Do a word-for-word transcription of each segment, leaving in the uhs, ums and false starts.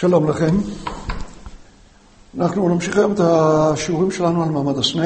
שלום לכם. אנחנו נמשיך היום את השיעורים שלנו על מעמד הסנה,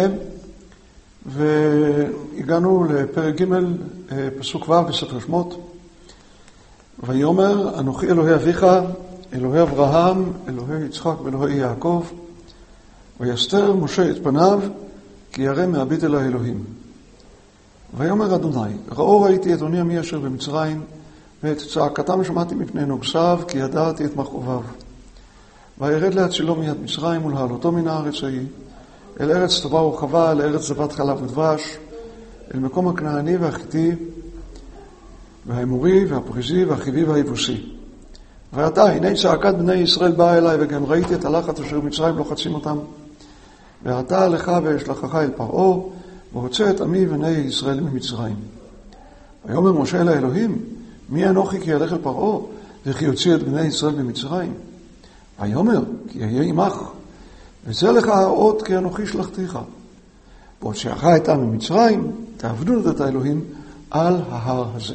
והגענו לפרק ג' פסוק ו' בספר שמות. ויאמר אנוכי אלוהי אביך, אלוהי אברהם, אלוהי יצחק ואלוהי יעקב. ויסתר משה את פניו, כי ירא מהביט אל האלוהים. ויאמר אדוני, ראו ראיתי את אדוני עמי אשר במצרים, ואת צעקתם שמעתי מפני נוגסיו, כי ידעתי את מכאוביו. וירד להצילו מיד מצרים ולהעלותו מן הארץ ההיא, אל ארץ טובה ורחבה, אל ארץ זבת חלב ודבש, אל מקום הכנעני והחיתי, והאמורי והפריזי והחיבי והיבוסי. ועתה, הנה צעקת בני ישראל באה אליי, וגם ראיתי את הלחץ אשר מצרים לוחצים אותם. ועתה לך ואשלחך אל פרעה, והוצא את עמי בני ישראל ממצרים. ויאמר משה אל האלוהים, מי אנוכי כי ילך אל פרעה, וכי יוציא את בני ישראל ממצרים? ויאמר, כי אהיה עמך, וזה לך האות כי אנוכי שלחתיך. והוציאך את עם ממצרים, תעבדו את האלוהים על ההר הזה.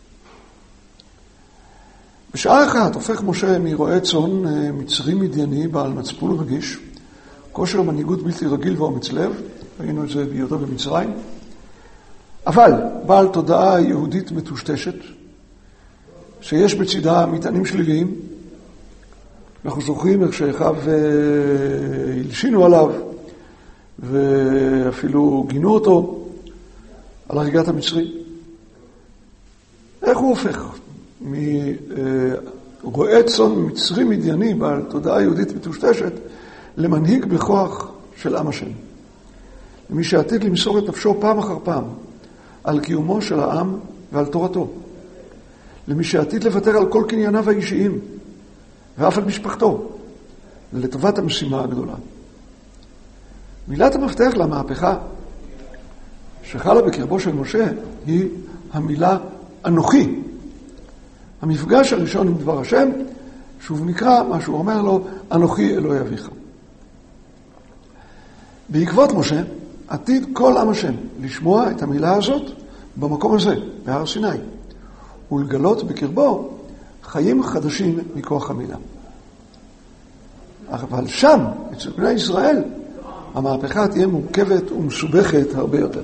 בשעה אחת הופך משה מרועה צאן מצרי מדייני בעל מצפון ורגיש, כושר מנהיגות בלתי רגיל ואומץ לב, ראינו את זה בהיותו במצרים, אבל בעל תודעה יהודית מטושטשת, שיש בצידה מטענים שליליים. אנחנו זוכרים איך שאחיו הלשינו עליו, ואפילו גינו אותו על הריגת המצרי. איך הוא הופך מרועה צאן מצרי מדייני בעל תודעה יהודית מטושטשת למנהיג בכוח של עם השם, למי שעתיד למסור את נפשו פעם אחר פעם על קיומו של העם ועל תורתו, למי שעתיד לוותר על כל קנייניו האישיים ואף על משפחתו לטובת המשימה הגדולה. מילת המפתח למהפכה שחלה בקרבו של משה היא המילה אנוכי. המפגש הראשון עם דבר השם, שוב נקרא מה שהוא אומר לו, אנוכי אלוהי אביך. בעקבות משה עתיד כל עם השם לשמוע את המילה הזאת במקום הזה, בהר סיני, ולגלות בקרבו חיים חדשים מכוח המילה. אבל שם, אצל בני ישראל, המהפכה תהיה מורכבת ומסובכת הרבה יותר.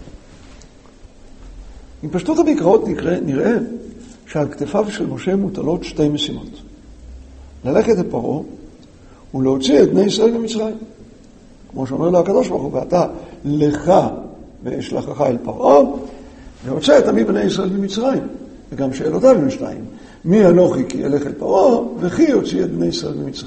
עם פשטות המקראות נראה, נראה שעל כתפיו של משה מוטלות שתי משימות. ללכת את פרעה ולהוציא את בני ישראל ממצרים. כמו שאומר לו הקדוש ברוך הוא, ואתה לך ואשלחך אל פרעה, והוצא את עמי בני ישראל ממצרים. וגם שאלותיו הן שתיים. מי אנוכי כי ילך אל פרעה, וכי יוציא את בני ישראל ממצרים.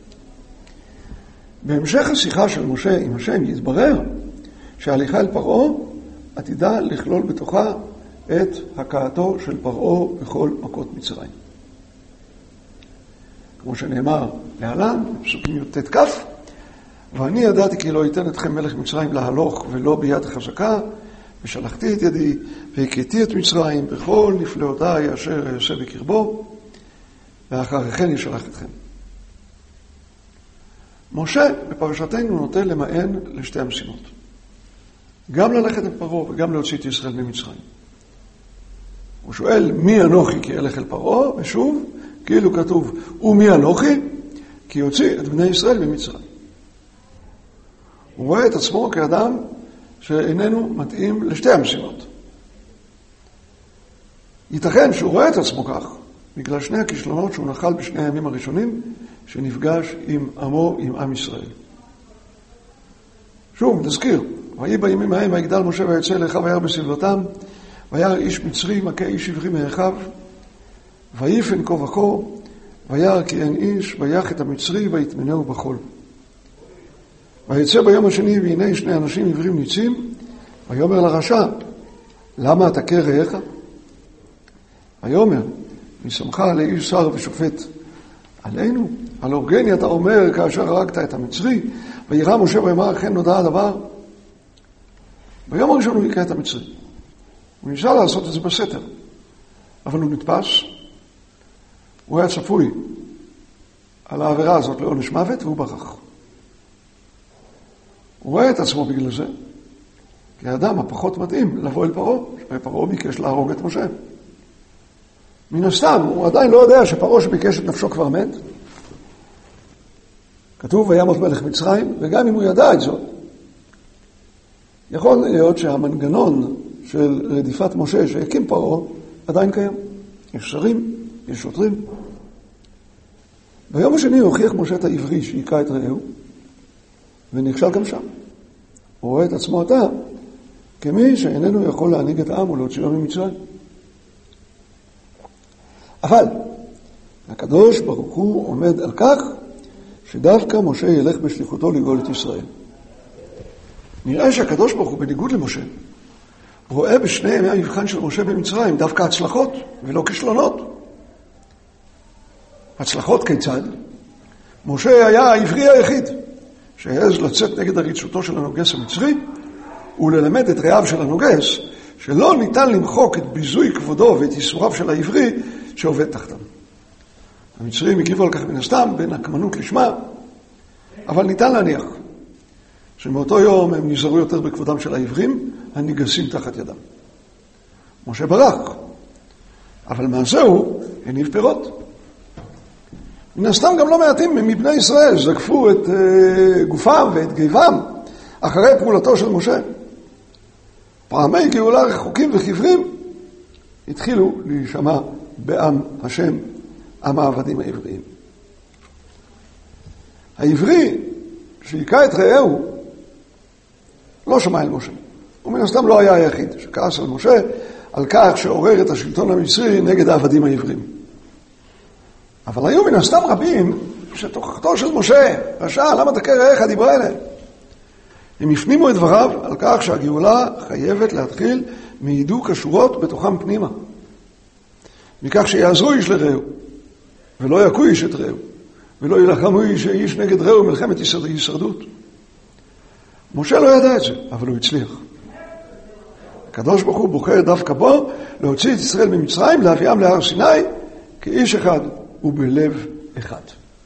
בהמשך השיחה של משה עם השם יתברר שההליכה אל פרעה עתידה לכלול בתוכה את הכאתו של פרעה בכל מכות מצרים. כמו שנאמר להלן, בפסוקים י"ט כ', ואני ידעתי כי לא ייתן אתכם מלך מצרים להלוך ולא ביד חזקה, ושלחתי את ידי והכיתי את מצרים בכל נפלאותיי אשר אעשה בקרבו, ואחריכן ישלח אתכם. משה בפרשתנו נוטה למען לשתי המשימות. גם ללכת אל פרעה וגם להוציא את ישראל ממצרים. הוא שואל מי אנוכי כי ילך אל פרעה, ושוב כאילו כתוב ומי אנוכי כי יוציא את בני ישראל ממצרים. הוא רואה את עצמו כאדם שאיננו מתאים לשתי המשימות. ייתכן שהוא רואה את עצמו כך בגלל שני הכישלונות שהוא נחל בשני הימים הראשונים שנפגש עם עמו, עם עם ישראל. שוב, נזכיר, ויהי בימים ההם ויגדל משה ויצא אל אחיו וירא בסבלותם, וירא איש מצרי מכה איש עברי מאחיו, ויפן כה וכה, וירא כי אין איש, ויך את המצרי ויטמנהו בחול. ויצא ביום השני והנה שני אנשים עברים ניצים, ויאמר לרשע, למה אתה קר רעך? ויאמר, משמך לאיש שר ושופט עלינו, על אורגני אתה אומר כאשר הרגת את המצרי, וירא משה ויאמר אכן נודע הדבר. ביום הראשון הוא היכה את המצרי. הוא ניסה לעשות את זה בסתר, אבל הוא נתפס, הוא היה צפוי על העבירה הזאת לעונש מוות והוא ברח. הוא רואה את עצמו בגלל זה, כי האדם הפחות מתאים לבוא אל פרעה, שפרעה ביקש להרוג את משה. מן הסתם, הוא עדיין לא יודע שפרעה שביקש את נפשו כבר מת, כתוב וימות מלך מצרים, וגם אם הוא ידע את זאת, יכול להיות שהמנגנון של רדיפת משה שהקים פרעה עדיין קיים. יש שרים, יש שוטרים. ביום השני הוכיח משה את העברי שהיכה את רעהו, ונכשל גם שם. הוא רואה את עצמו עתה כמי שאיננו יכול להנהיג את העם ולהוציאו ממצרים. אבל הקדוש ברוך הוא עומד על כך שדווקא משה ילך בשליחותו לגאול את ישראל. נראה שהקדוש ברוך הוא בניגוד למשה רואה בשני ימי המבחן של משה במצרים דווקא הצלחות ולא כישלונות. הצלחות כיצד? משה היה העברי היחיד שהעז לצאת נגד עריצותו של הנוגס המצרי וללמד את רעיו של הנוגס שלא ניתן למחוק את ביזוי כבודו ואת ייסוריו של העברי שעובד תחתם. המצרים הגיבו על כך מן הסתם בין הקמנות לשמה, אבל ניתן להניח שמאותו יום הם נזהרו יותר בכבודם של העברים הניגסים תחת ידם. משה ברח, אבל מעשהו הניב פירות. מן הסתם גם לא מעטים מבני ישראל זקפו את uh, גופם ואת גיבם אחרי פעולתו של משה. פעמי גאולה רחוקים וכיוורים התחילו להישמע בעם השם, עם העבדים העבריים. העברי שהיכה את רעהו לא שמע אל משה. ומן הסתם לא היה היחיד שכעס על משה על כך שעורר את השלטון המצרי נגד העבדים העברים. אבל היו מן הסתם רבים שתוכחתו של משה רשע, למה תכה רעך דיברה אליהם? הם הפנימו את דבריו על כך שהגאולה חייבת להתחיל מהידוק השורות בתוכם פנימה. מכך שיעזרו איש לרעהו, ולא יכו איש את רעהו, ולא ילחמו איש, איש נגד רעהו מלחמת הישרדות. משה לא ידע את זה, אבל הוא הצליח. הקדוש ברוך הוא בוחר דווקא בו להוציא את ישראל ממצרים, להביאם להר סיני, כאיש אחד ובלב אחד.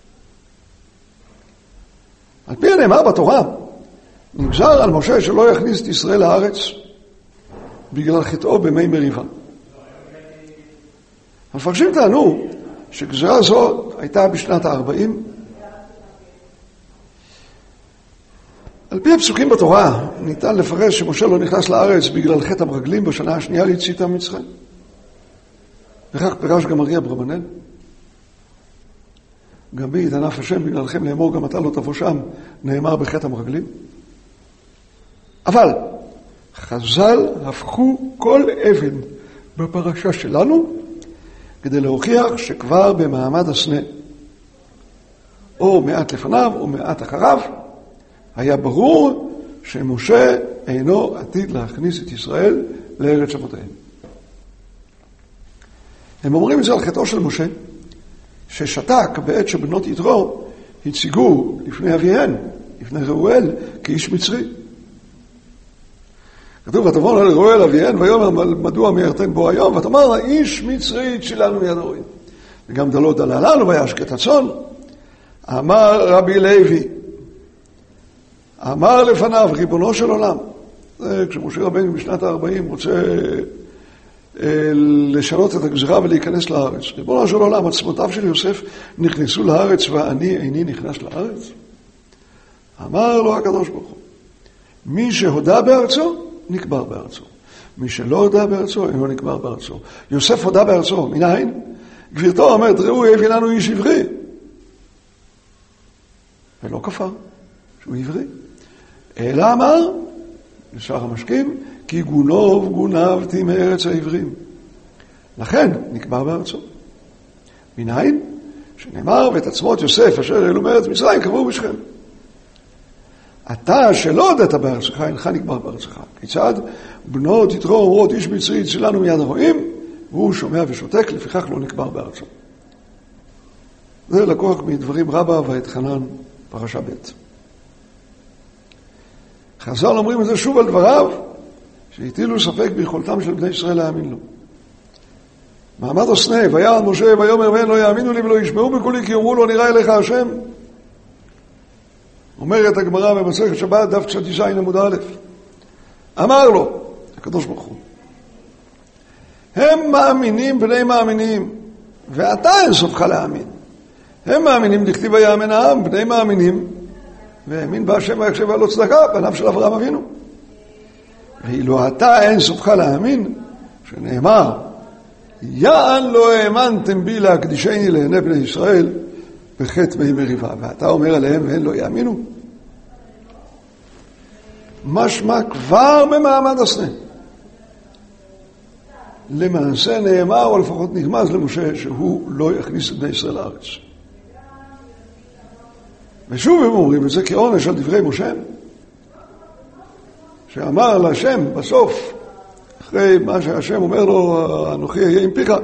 על פי הנאמר בתורה, נגזר על משה שלא יכניס את ישראל לארץ בגלל חטאו במי מריבה. המפרשים טענו שגזרה זו הייתה בשנת ה-ארבעים. על פי הפסוקים בתורה ניתן לפרש שמשה לא נכנס לארץ בגלל חטא המרגלים בשנה השנייה ליציאתם ממצרים. וכך פירש גם אריה אברבנאל. גם בי יתענף השם בגללכם לאמור גם אתה לא תבוא שם, נאמר בחטא המרגלים. אבל חז"ל הפכו כל אבן בפרשה שלנו כדי להוכיח שכבר במעמד הסנה, או מעט לפניו או מעט אחריו, היה ברור שמשה אינו עתיד להכניס את ישראל לארץ אבותיהם. הם אומרים את זה על חטאו של משה, ששתק בעת שבנות יתרו הציגו לפני אביהן, לפני ראואל, כאיש מצרי. כתוב, ותבון על ראואל אביהן, ויאמר מדוע מיירתן בו היום, ותאמר איש מצרי צילנו מיד הרועים. וגם דלו דללנו וישקט הצאן. אמר רבי לוי, אמר לפניו ריבונו של עולם, זה כשמשה רבנו בשנת ה-ארבעים רוצה לשנות את הגזרה ולהיכנס לארץ. ריבונו של עולם, עצמותיו של יוסף נכנסו לארץ ואני איני נכנס לארץ. אמר לו הקדוש ברוך הוא, מי שהודה בארצו נקבר בארצו, מי שלא הודה בארצו אינו נקבר בארצו. יוסף הודה בארצו, מנין? גבירתו אומרת, ראו הביא לנו איש עברי, ולא כפר שהוא עברי, אלא אמר לשאר המשקים, כי גונוב גונבתי מארץ העברים, לכן נקבר בארצו. מנין? שנאמר, ואת עצמות יוסף אשר העלו מארץ מצרים קברו בשכם. אתה שלא הודית בארצך, אינך נקבר בארצך. כיצד? בנות יתרו אומרות איש מצרי צילנו מיד הרועים, והוא שומע ושותק, לפיכך לא נקבר בארצו. זה לקוח מדברים רבה ואת חנן פרשה ב'. חז"ל אומרים את זה שוב על דבריו, שהטילו ספק ביכולתם של בני ישראל להאמין לו. מעמד הסנה, ויען משה ויאמר ואין לא יאמינו לי ולא ישמעו בקולי כי יאמרו לו נראה אליך השם. אומרת הגמרא במסכת שבת דף צ"ז עמוד א', אמר לו הקדוש ברוך הוא, הם מאמינים בני מאמינים ואתה אין סופך להאמין, הם מאמינים לכתיב ויאמן העם, בני מאמינים, והאמין בהשם ויקשב על צדקה, בניו של אברהם אבינו. ואילו אתה אין סופך להאמין, שנאמר, יען לא האמנתם בי להקדישני לעיני בני ישראל בחטא מי מריבה, ואתה אומר עליהם ואין לא יאמינו. משמע כבר במעמד הסנה. למעשה נאמר, או לפחות נגמז למשה, שהוא לא יכניס את בני ישראל לארץ. ושוב הם אומרים את זה כעונש על דברי משה, שאמר להשם בסוף, אחרי מה שהשם אומר לו, אנוכי אהיה עם פיך,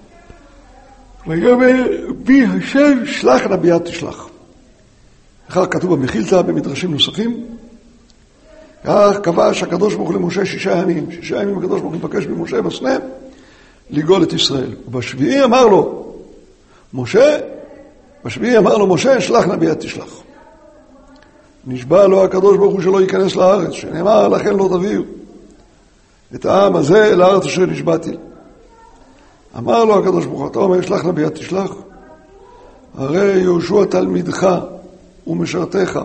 ויאמר בי השם שלח נא ביד תשלח. אחר כתוב במחילתא במדרשים נוספים, כך קבע שהקדוש ברוך הוא למשה שישה ימים, שישה ימים הקדוש ברוך הוא מבקש ממשה בסנה לגאול את ישראל. ובשביעי אמר לו משה, בשביעי אמר לו משה שלח נא ביד תשלח. נשבע לו הקדוש ברוך הוא שלא ייכנס לארץ, שנאמר לכן לא תביאו את העם הזה אל הארץ אשר נשבעתי. אמר לו הקדוש ברוך הוא, אתה אומר שלח נא ביד תשלח, הרי יהושע תלמידך ומשרתך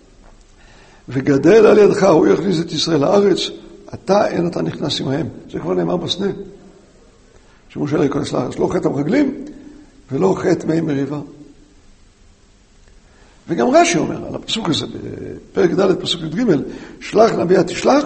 וגדל על ידך, הוא יכניס את ישראל לארץ, אתה אין אתה נכנס עמהם. זה כבר נאמר בסנה, שמשה לא ייכנס לארץ, לא חטא המרגלים ולא חטא מי מריבה. וגם רש"י אומר על הפסוק הזה, בפרק ד' פסוק י"ג, שלח נא ביד תשלח,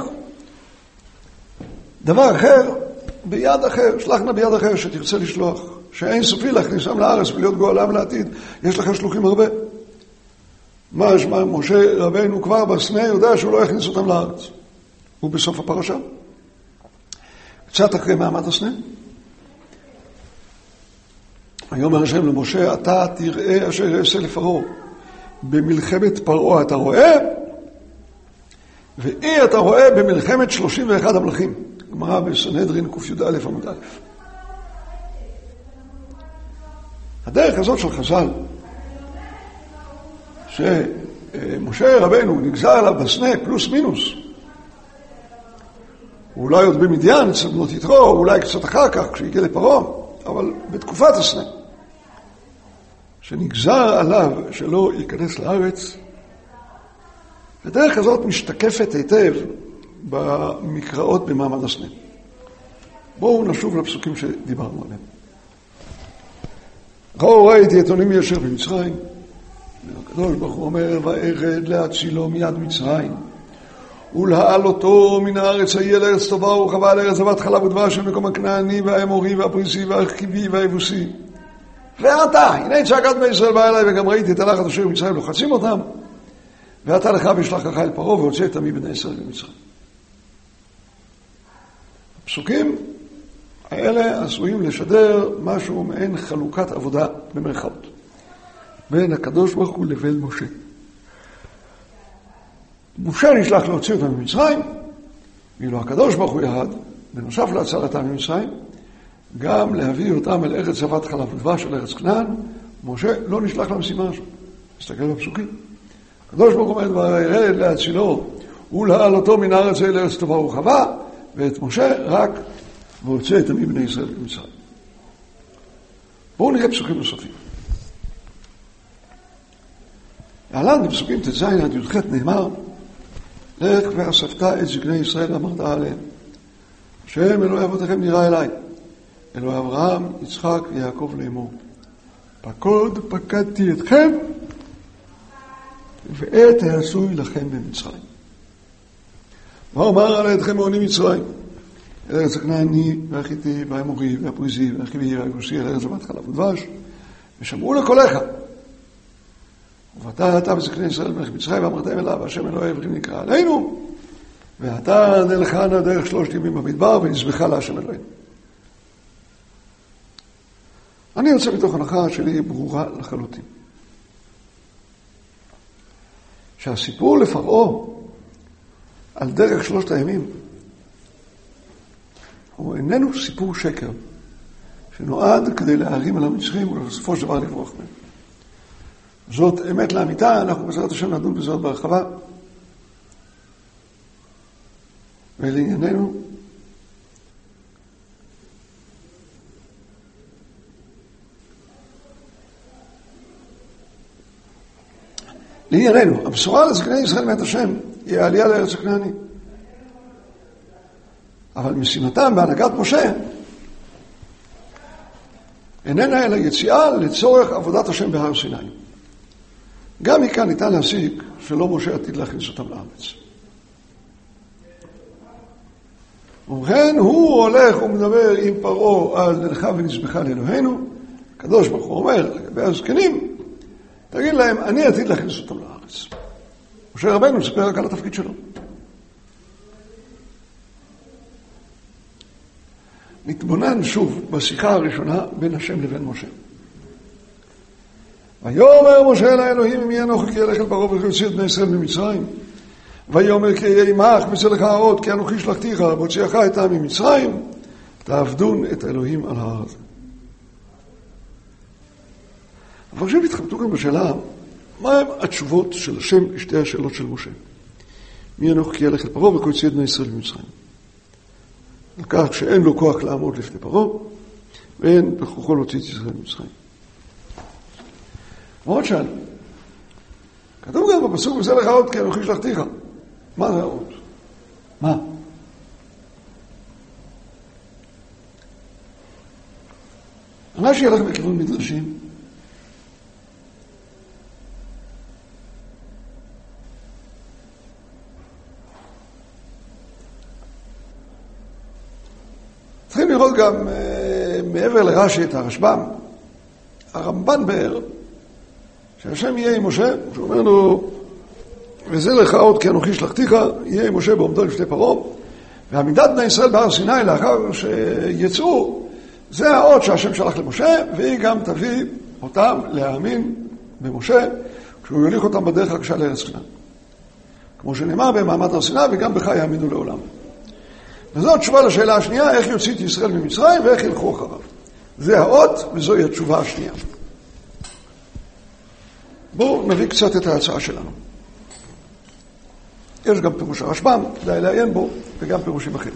דבר אחר, ביד אחר, שלח נא ביד אחר שתרצה לשלוח, שאין סופי להכניסם לארץ ולהיות גואלם לעתיד, יש לך שלוחים הרבה. מה שמה, משה רבינו כבר בסנה יודע שהוא לא יכניס אותם לארץ. הוא בסוף הפרשה. קצת אחרי מעמד הסנה. ויאמר השם למשה, אתה תראה אשר אעשה לפרעה. במלחמת פרעה אתה רואה, ואי אתה רואה במלחמת שלושים ואחד המלכים. גמרא בסנהדרין קי"א עמוד א'. הדרך הזאת של חז"ל, שמשה רבנו נגזר עליו בסנה פלוס מינוס, אולי עוד במדיין אצל בנות יתרו, אולי קצת אחר כך כשהגיע לפרעה, אבל בתקופת הסנה שנגזר עליו שלא ייכנס לארץ, הדרך הזאת משתקפת היטב במקראות במעמד הסנה. בואו נשוב לפסוקים שדיברנו עליהם. ראו ראיתי יתומים ישר במצרים, הקדוש ברוך הוא אומר, וארד להצילו מיד מצרים, ולהעלותו מן הארץ ההיא אל ארץ טובה ורחבה, אל ארץ זבת חלב ודבש, המקום הכנעני והאמורי והפריזי והרכיבי והיבוסי. ואתה, הנה צעקת בני ישראל בא אליי, וגם ראיתי את הלחץ אשר במצרים לוחצים אותם, ואתה לך וישלח לך אל פרעה והוצא את עמי בני ישראל במצרים. הפסוקים האלה עשויים לשדר משהו מעין חלוקת עבודה במרכאות בין הקדוש ברוך הוא לבין משה. משה נשלח להוציא אותם ממצרים, ואילו הקדוש ברוך הוא ירד, בנוסף להצלתם ממצרים, גם להביא אותם אל ארץ זבת חלב ודבש, אל ארץ כנען. משה לא נשלח למשימה הזאת. תסתכל בפסוקים. הקדוש ברוך הוא אומר, וירד להצילו ולהעלותו מן הארץ אל ארץ טובה ורחבה, ואת משה רק והוצא את עמי בני ישראל במצרים. בואו נראה פסוקים נוספים. להלן בפסוקים ט"ז עד י"ח נאמר, לך ואספת את זקני ישראל ואמרת עליהם, השם אלוהי אבותיכם נראה אליי, אלוהי אברהם, יצחק ויעקב לאמור, פקוד פקדתי אתכם ועת העשוי לכם במצרים. מה אומר על ידכם מעונים מצרים? אל ארץ הכנעני והחיתי והאמורי והפריזי והרכיבי והיבוסי, אל ארץ זבת חלב ודבש, ושמעו לקולך. ובאת אתה בזקני ישראל מלך מצרים ואמרתם אליו, השם אלוהי אברכים נקרא עלינו, ואתה נלכה נא דרך שלושת ימים במדבר ונזבחה להשם אלוהינו. אני יוצא מתוך הנחה שלי ברורה לחלוטין. שהסיפור לפרעה על דרך שלושת הימים הוא איננו סיפור שקר שנועד כדי להרים על המצרים ולסופו של דבר לברוח מהם. זאת אמת לאמיתה, אנחנו בעזרת השם נדון בזאת בהרחבה. ולענייננו, לענייננו, הבשורה לזקני ישראל מאת השם היא העלייה לארץ הכנעני. אבל משימתם בהנהגת משה איננה אלא יציאה לצורך עבודת השם בהר סיני. גם מכאן ניתן להסיק שלא משה עתיד להכניס אותם לארץ. ובכן הוא הולך ומדבר עם פרעה על נלכה ונזבחה לאלוהינו. הקדוש ברוך הוא אומר לגבי הזקנים, תגיד להם, אני עתיד להכניס אותם לארץ. משה רבנו מספר רק על התפקיד שלו. נתבונן שוב בשיחה הראשונה בין השם לבין משה. ויאמר משה אל האלוהים, מי אנוכי כי אלך אל פרעה ויוציא את בני ישראל ממצרים? ויאמר כי אהיה עמך מצא לך האות כי אנוכי שלחתיך והוציאך את העם ממצרים, תעבדון את האלוהים על ההר הזה. המפרשים התחבטו גם בשאלה, מה הם התשובות של השם לשתי השאלות של משה? מי אנוכי כי אלך אל פרעה ויוציא את בני ישראל ממצרים? על כך שאין לו כוח לעמוד לפני פרעה, ואין בכוחו להוציא את ישראל ממצרים. מאוד שאל, כתוב גם בפסוק מצא לך האות כי אנוכי שלחתיך. מה זה האות? מה? רש"י הלך בכיוון מדרשים. צריכים לראות גם מעבר לרש"י את הרשב"ם. הרמב"ן באר שהשם יהיה עם משה, שהוא אומר לו, וזה לך אות כי אנוכי שלחתיך, יהיה עם משה בעומדו לפני פרעה, ועמידת בני ישראל בהר סיני לאחר שיצאו, זה האות שהשם שלח למשה, והיא גם תביא אותם להאמין במשה, כשהוא יוליך אותם בדרך הקשה לארץ כנען. כמו שנאמר במעמד הר סיני, וגם בך יאמינו לעולם. וזאת תשובה לשאלה השנייה, איך יוציא את ישראל ממצרים ואיך ילכו אחריו. זה האות, וזוהי התשובה השנייה. בואו נביא קצת את ההצעה שלנו. יש גם פירוש הרשב"ם, כדאי לעיין בו, וגם פירושים אחרים.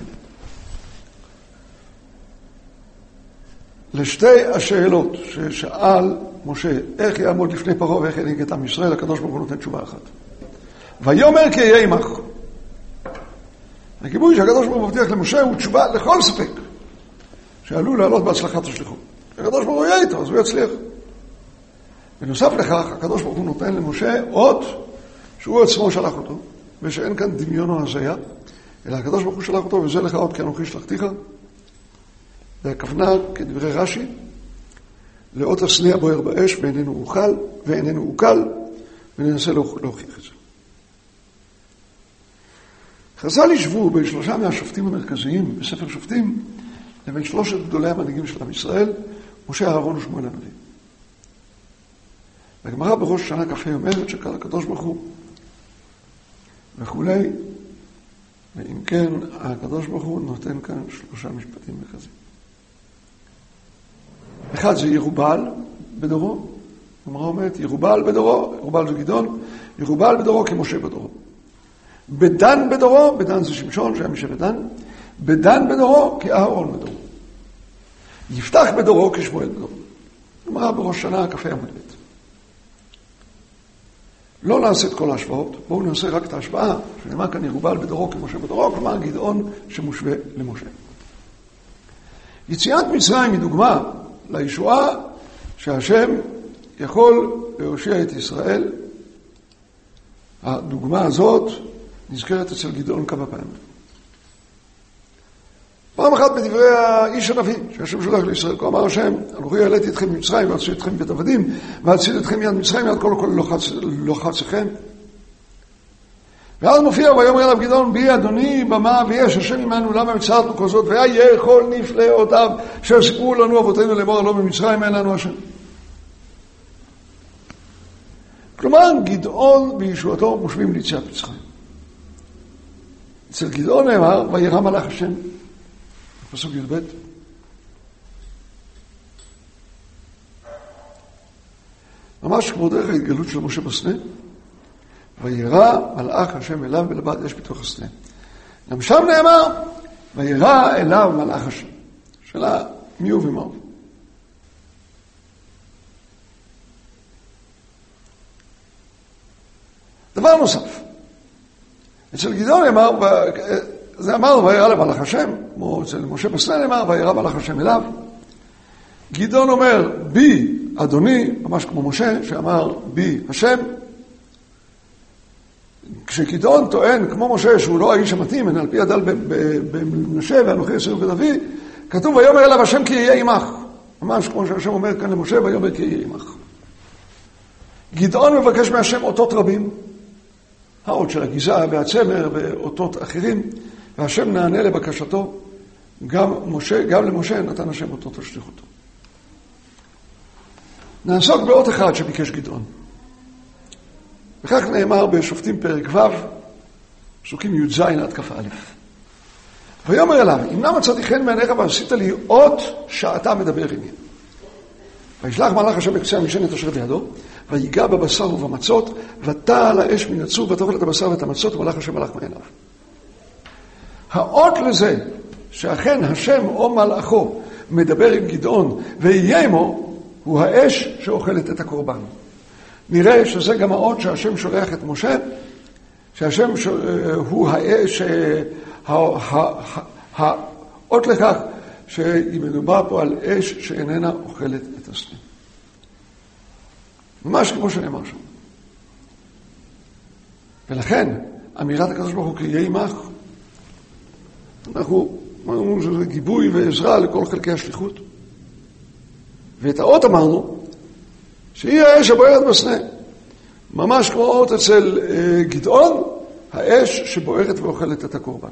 לשתי השאלות ששאל משה, איך יעמוד לפני פרעה ואיך ינהיג את עם ישראל, הקדוש ברוך הוא נותן תשובה אחת. ויאמר כי אהיה עמך. הגיבוי שהקדוש ברוך הוא מבטיח למשה הוא תשובה לכל ספק שעלול לעלות בהצלחת השליחות. הקדוש ברוך הוא יהיה איתו, אז הוא יצליח. בנוסף לכך, הקדוש ברוך הוא נותן למשה אות שהוא עצמו שלח אותו, ושאין כאן דמיון או הזיה, אלא הקדוש ברוך הוא שלח אותו, וזה לך אות כי אנוכי שלחתיך. והכוונה, כדברי רש"י, לאות הסנה הבוער באש, ואיננו אוכל, ואיננו אוקל, וננסה להוכיח את זה. חז"ל ישבו בין שלושה מהשופטים המרכזיים בספר שופטים, לבין שלושת גדולי המנהיגים של עם ישראל, משה, אהרון ושמואל הנביא. והגמרא בראש השנה כ"ה אומרת שקרא הקדוש ברוך הוא וכולי, ואם כן, הקדוש ברוך הוא נותן כאן שלושה משפטים מרכזיים. אחד זה ירובעל בדורו, הגמרא אומרת ירובעל בדורו, ירובעל זה גדעון, ירובעל בדורו כמשה בדורו. בדן בדורו, בדן זה שמשון שהיה משבט דן, בדן בדורו כאהרון בדורו. יפתח בדורו כשמואל בדורו. הגמרא בראש השנה כ"ה עמוד ב'. לא נעשה את כל ההשוואות, בואו נעשה רק את ההשוואה, שנאמר כאן ירובעל בדורו כמשה בדורו, כלומר גדעון שמושווה למשה. יציאת מצרים היא דוגמה לישועה שהשם יכול להושיע את ישראל. הדוגמה הזאת נזכרת אצל גדעון כמה פעמים. פעם אחת בדברי האיש הנביא, שהשם שולח לישראל, כה אמר השם, אנוכי העליתי אתכם ממצרים ואציל אתכם מבית עבדים, ואציל אתכם מיד מצרים, מיד כל הכל לוחצכם. ואז מופיע ויאמר אליו גדעון, בי אדוני במה ויש השם עמנו, למה מצאתנו כל זאת, והיה יכול נפלאותיו, אשר סיפרו לנו אבותינו לאמור לא במצרים אין לנו השם. כלומר, גדעון בישועתו מושבים ליציאת מצרים. אצל גדעון נאמר, וירא מלאך השם. פסוק י"ב. ממש כמו דרך ההתגלות של משה בסנה, וירא מלאך השם אליו ולבד אש בתוך הסנה. גם שם נאמר, וירא אליו מלאך השם. שאלה מי הוא ומה הוא. דבר נוסף. אצל גדעון אמר, זה אמרנו, וירא למלאך השם, כמו אצל משה בסנה אמר, וירא מלאך השם אליו. גדעון אומר, בי אדוני, ממש כמו משה, שאמר בי השם. כשגדעון טוען, כמו משה, שהוא לא האיש המתאים, על פי הדל במנשה ואנוכי יסוד ודוד, כתוב, ויאמר אליו השם כי יהיה עמך. ממש כמו שהשם אומר כאן למשה, ויאמר כי יהיה עמך. גדעון מבקש מהשם אותות רבים, האות של הגיזה והצמר ואותות אחרים, והשם נענה לבקשתו, גם, משה, גם למשה נתן השם אותות השליחותו. נעסוק באות אחד שביקש גדעון. וכך נאמר בשופטים פרק ו', פסוקים י"ז עד כ"א. ויאמר אליו, אם לא מצאתי חן בעיניך ועשית לי אות שאתה מדבר עמי. וישלח מלאך השם בקצה המשענת אשר בידו, ויגע בבשר ובמצות, ותעל האש מן הצור, ותאכל את הבשר ואת המצות, ומלאך השם הלך מעיניו. האות לזה, שאכן השם או מלאכו מדבר עם גדעון ויהיה עמו, הוא האש שאוכלת את הקורבן. נראה שזה גם האות שהשם שולח את משה, שהשם הוא האש, האות לכך שהיא מדובר פה על אש שאיננה אוכלת את הסנה. ממש כמו שנאמר שם. ולכן, אמירת הקדוש ברוך הוא כי יהיה עמך, אנחנו אמרנו שזה גיבוי ועזרה לכל חלקי השליחות. ואת האות אמרנו, שהיא האש הבוערת בסנה. ממש כמו האות אצל אה, גדעון, האש שבוערת ואוכלת את הקורבן.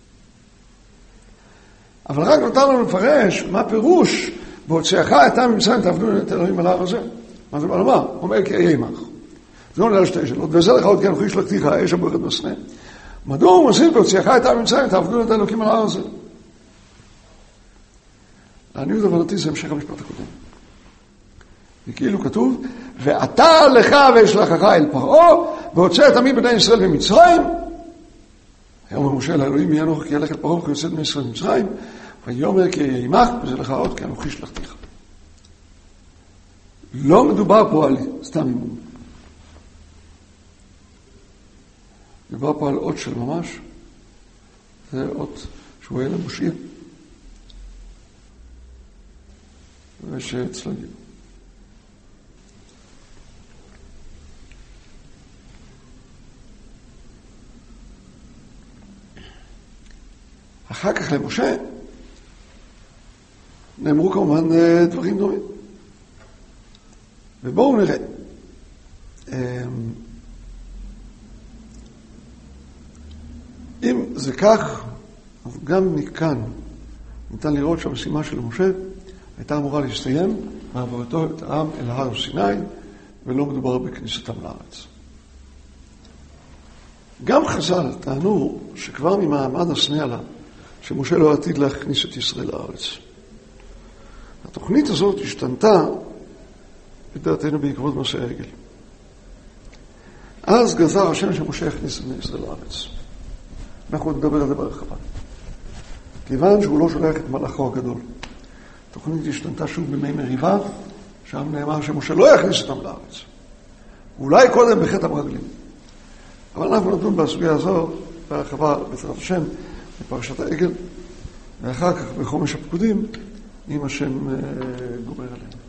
אבל רק נותרנו לפרש מה פירוש בהוציאך את עם מצרים תעבדו את אלוהים על ההר הזה. מה זה מה לומר? הוא אומר כי אהיה עמך. זה לא נראה שתי שאלות. וזה לך עוד כי אנוכי שלחתיך האש הבוערת בסנה. מדוע הוא מוסיף בהוציאך את עם מצרים תעבדו את אלוהים על ההר הזה? לעניות דעתי זה המשך המשפט הקודם. וכאילו כתוב, ואתה לך ואשלחך אל פרעה, והוצא את עמי בני ישראל ממצרים. ויאמר משה אל האלוהים מי אנוכי כי ילך אל פרעה וכי יוצא את בני ישראל ממצרים, ויאמר כי אהיה עמך, וזה לך עוד כי אנוכי שלחתיך. לא מדובר פה על סתם אימון. מדובר פה על אות של ממש. זה אות שהוא היה למושיע. ושצלגים. אחר כך למשה נאמרו כמובן דברים דומים. ובואו נראה. אם זה כך, אז גם מכאן ניתן לראות שהמשימה של משה הייתה אמורה להסתיים מעברתו את העם אל הר סיני, ולא מדובר בכניסתם לארץ. גם חז"ל טענו שכבר ממעמד הסנה עלה, שמשה לא עתיד להכניס את ישראל לארץ. התוכנית הזאת השתנתה, בדעתנו בעקבות מעשה העגל. אז גזר השם שמשה יכניס את בני ישראל לארץ. אנחנו נדבר על זה ברחבה. כיוון שהוא לא שולח את מלאכו הגדול. התוכנית השתנתה שוב במי מריבה, שם נאמר שמשה לא יכניס אותם לארץ. אולי קודם בחטא המרגלים. אבל אנחנו נדון בסוגיה הזו ברחבה בעזרת השם, בפרשת העגל, ואחר כך בחומש הפקודים, אם השם גומר עלינו.